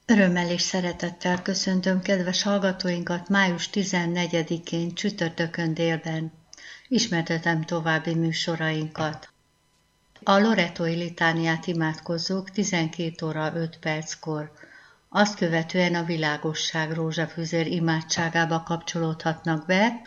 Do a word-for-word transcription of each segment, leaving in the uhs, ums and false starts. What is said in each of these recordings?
Örömmel és szeretettel köszöntöm kedves hallgatóinkat május tizennegyedikén csütörtökön délben. Ismertetem további műsorainkat. A loretói litániát imádkozzuk tizenkét óra öt perckor. Azt követően a világosság rózsafüzér imádságába kapcsolódhatnak be.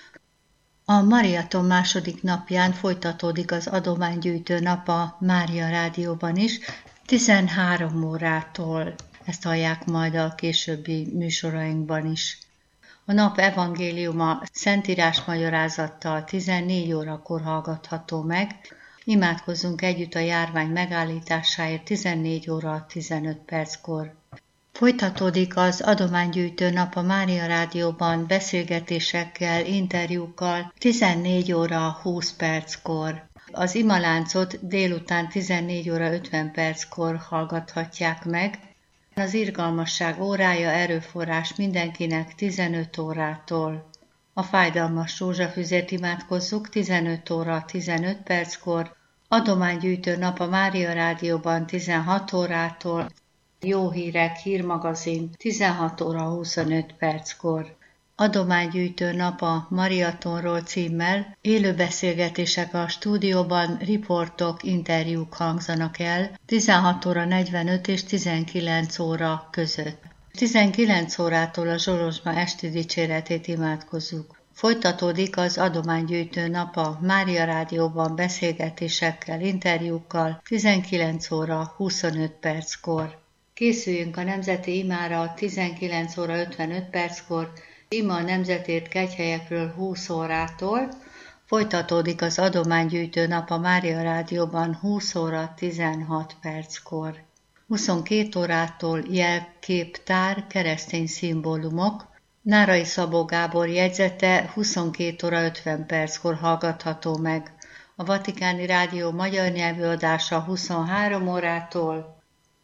A Mariaton második napján folytatódik az adománygyűjtő nap a Mária Rádióban is, tizenhárom órától. Ezt hallják majd a későbbi műsorainkban is. A nap evangéliuma szentírás magyarázattal tizennégy órakor hallgatható meg. Imádkozzunk együtt a járvány megállításáért tizennégy óra tizenöt perckor. Folytatódik az adománygyűjtő nap a Mária Rádióban beszélgetésekkel, interjúkkal tizennégy óra húsz perckor. Az imaláncot délután tizennégy óra ötven perckor hallgathatják meg. Az irgalmasság órája erőforrás mindenkinek tizenöt órától. A fájdalmas rózsafüzért imádkozzuk tizenöt óra tizenöt perckor, adománygyűjtő nap a Mária Rádióban tizenhat órától, Jó hírek hírmagazin tizenhat óra huszonöt perckor. Adománygyűjtő nap a Mariatonról címmel, élő beszélgetések a stúdióban, riportok, interjúk hangzanak el tizenhat óra negyvenöt és tizenkilenc óra között. tizenkilenc órától a Zsolozsma esti dicséretét imádkozzuk. Folytatódik az adománygyűjtő nap a Mária Rádióban beszélgetésekkel, interjúkkal tizenkilenc óra huszonöt perckor. Készüljünk a nemzeti imára tizenkilenc óra ötvenöt perckor, ima a nemzetért kegyhelyekről húsz órától, folytatódik az adománygyűjtő nap a Mária Rádióban húsz óra tizenhat perckor. huszonkét órától jelképtár, keresztény szimbólumok, Nárai Szabó Gábor jegyzete huszonkét óra ötven perckor hallgatható meg. A Vatikáni Rádió magyar nyelvű adása huszonhárom órától,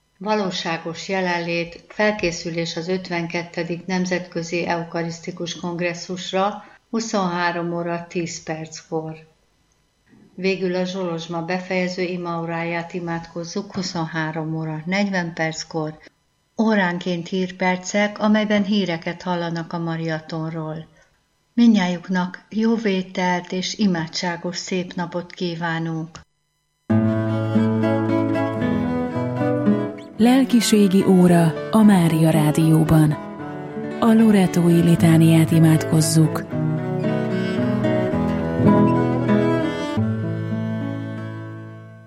valóságos jelenlét, felkészülés az ötvenkettedik Nemzetközi Eukarisztikus Kongresszusra huszonhárom óra tíz perckor. Végül a Zsolozsma befejező imaóráját imádkozzuk huszonhárom óra negyven perckor, óránként hírpercek, amelyben híreket hallanak a Mariatonról. Mindnyájuknak jó vételt és imádságos szép napot kívánunk! Lelkiségi óra a Mária Rádióban. A loretói litániát imádkozzuk